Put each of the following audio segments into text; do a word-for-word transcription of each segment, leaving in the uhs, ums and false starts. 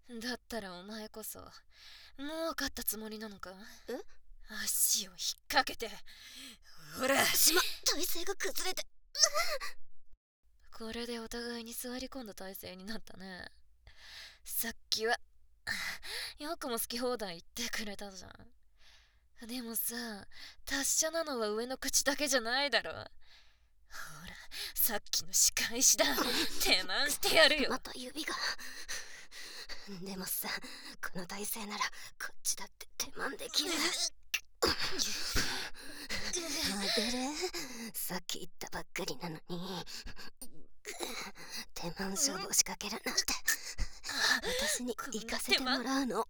だったらお前こそもう勝ったつもりなのか？ え？ 足を引っ掛けて、ほら。 しま、体勢が崩れて。 これでお互いに座り込んだ体勢になったね。さっきはよくも好き放題言ってくれたじゃん。でもさ、達者なのは上の口だけじゃないだろ。ほら、さっきの仕返しだ。手満してやるよ。 また指が。でもさ、この体勢ならこっちだって手満できる。あでれ、さっき言ったばっかりなのに手満勝負を仕掛けるなんて。私に行かせてもらうの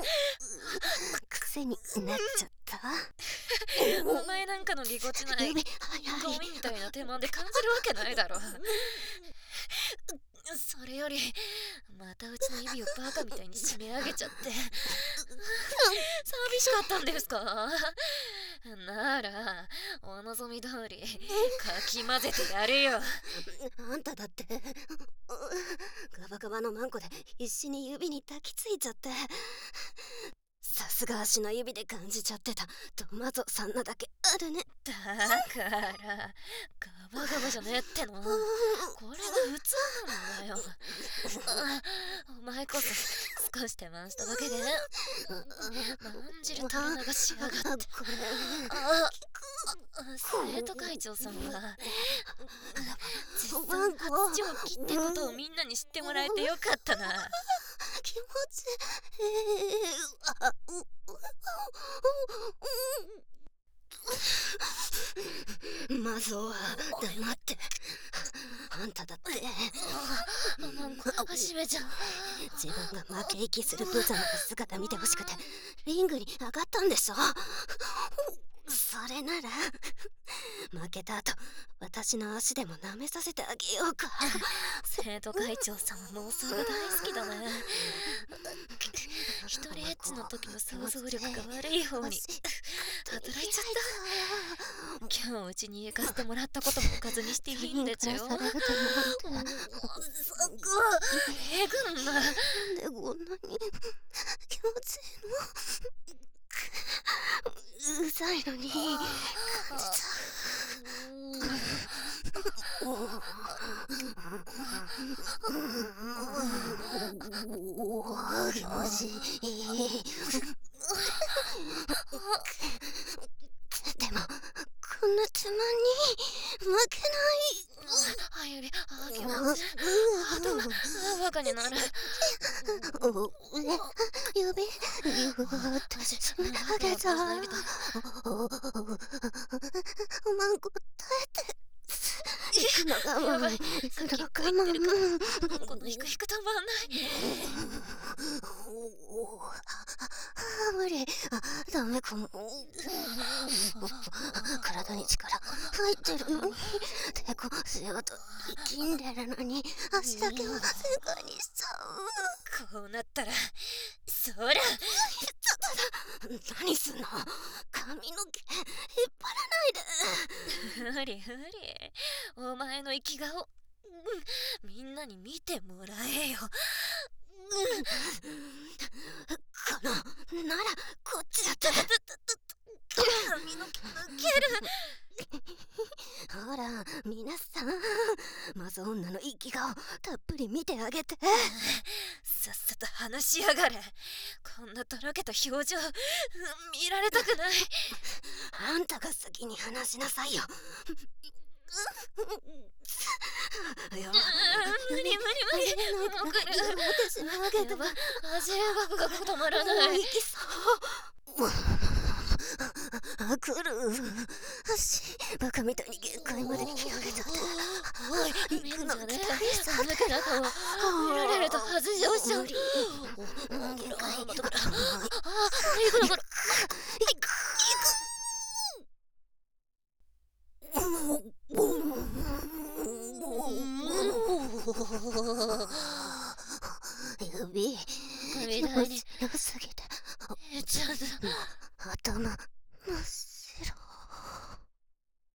癖になっちゃった。 お前なんかのぎこちないゴミみたいな手間で感じるわけないだろ。それよりまたうちの指をバカみたいに締め上げちゃって寂しかったんですか？ならお望み通りかき混ぜてやるよ。 あんただってガバガバのマンコで必死に指に抱きついちゃって、さすが足の指で感じちゃってたトマゾさんなだけあるね。 だからガバガバじゃねえっての。これが普通なんだよ。お前こそ少し手間しただけでまんじる垂れ流しやがって。あ生徒会長さんは絶賛初上期ってことをみんなに知ってもらえてよかったな。 気持ちいい。マゾは黙って。あんただってしめちゃん、 自分が負け息するブザの姿見てほしくてリングに上がったんでしょ。それなら負けた後私の足でも舐めさせてあげようか。 生徒会長さんは妄想が大好きだね。一人エッチの時の想像力が悪い方に働いちゃった。今日うちに行かせてもらったこともおかずにしていいんでちゅよ。さくえぐんな。 なんでこんなに気持ちいいの。うざいのに感じちゃう。気持ちいい。でもこんな手間に負けない。 あゆり、あ気持ちあとはバカになる。 指ぎゅーっと締め上げた。マンコ耐えて。行くの我慢。行くの我慢。 このひくひくたまんない。 無理。ダメかも。体に力入ってるのに抵抗しようと力んでるのに足だけは正解にしちゃう。こうなったらそら何すんの。髪の毛引っ張らないで。 無理無理。お前の生き顔、うん、みんなに見てもらえよ。うん、 このならこっちだって髪の毛抜ける。 ほら皆さんマゾ女の生き顔たっぷり見てあげて。 さっさと話しやがれ。こんなとろけた表情見られたくない。 あんたが先に話しなさいよ。 無理無理無理。もう来る。 私もあげてば足がが止まらない。 行きそう。あ、来る。足バカみたいに限界まで引き上げちゃって。 おい、行くのね。寒くなったわ。見られると外しましょう。限界。あ、行くのこれ。 指みたいに